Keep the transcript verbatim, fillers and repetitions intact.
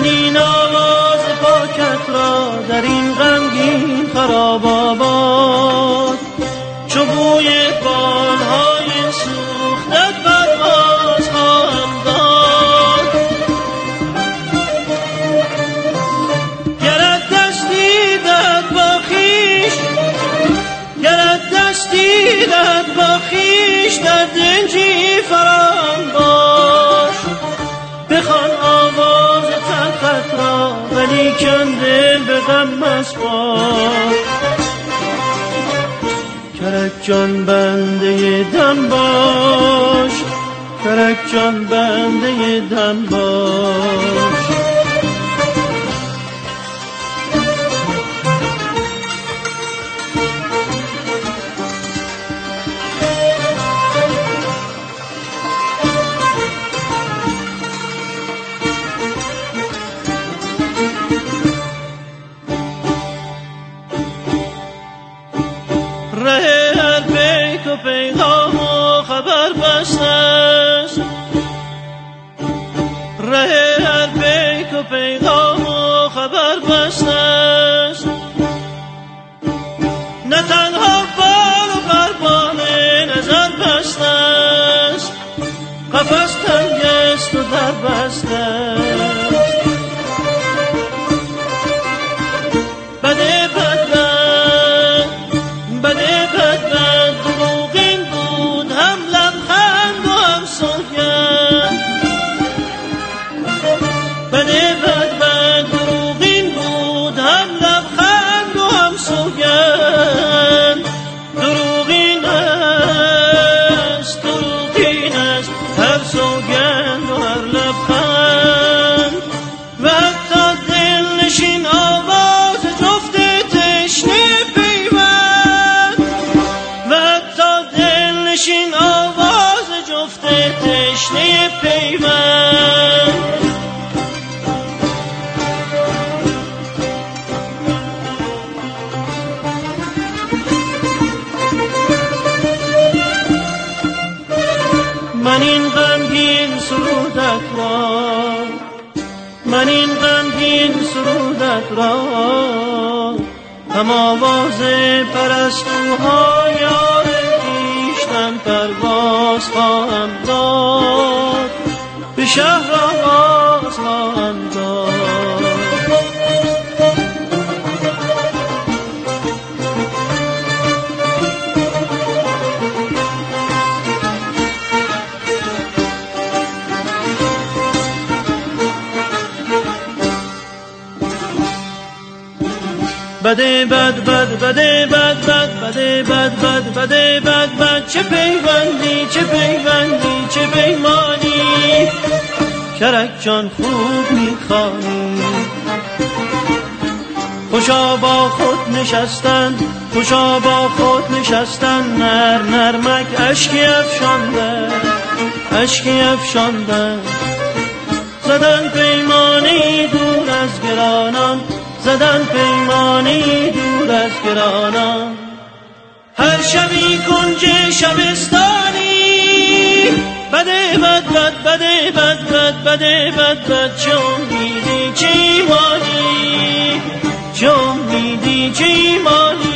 این آواز پاکت را در این غمگین خراب آباد، چو بوی بالهای سوختت پرواز خواهم داد. گرت دستی دهد با خویش، گرت دستی دهد با خویش، در دنجی فراهم باش. بخوان آواز تلخت را ولیکن دل به غم مسپار. کرک جان بنده دم باش، کرک جان بنده دم باش. ره هر پیک و پیغام و خبر بسته است، ره هر پیک و پیغام و خبر بسته است. نه تنها بال و پروان نظر بسته است، قفس تنگ است و در بسته است. بده بد بده بد بد دروغین بود، هم لبخند و هم سوگند. دروغین است، دروغین است، هر سوگند و هر لبخند. و حتی دلنشین آواز جفت تشنه پیوند، و حتی دلنشین آواز جفت تشنه پیوند. من این غمگین سرودت را، من این غمگین سرودت را، هم آواز پرستوها یار خویشتن پرواز خواهم داد، به شهر آواز خواهم داد. بده بد بد بده بد بد بده بد بد بده بد بد، چه پیوندی چه پیوندی چه پیمانی، کرک جان خوب میخوانی. خوشا با خود نشستن، خوشا با خود نشستن، نر نرمک اشکی افشاندن، اشکی افشاندن. زدن پیمانی دور از گرانان، زدن پیمانی دور از گرانان. هر شبی کنج شبستانی، بده بد بد بده بد بد بده بد بد، چه امیدی چه ایمانی، چه امیدی چه ایمانی.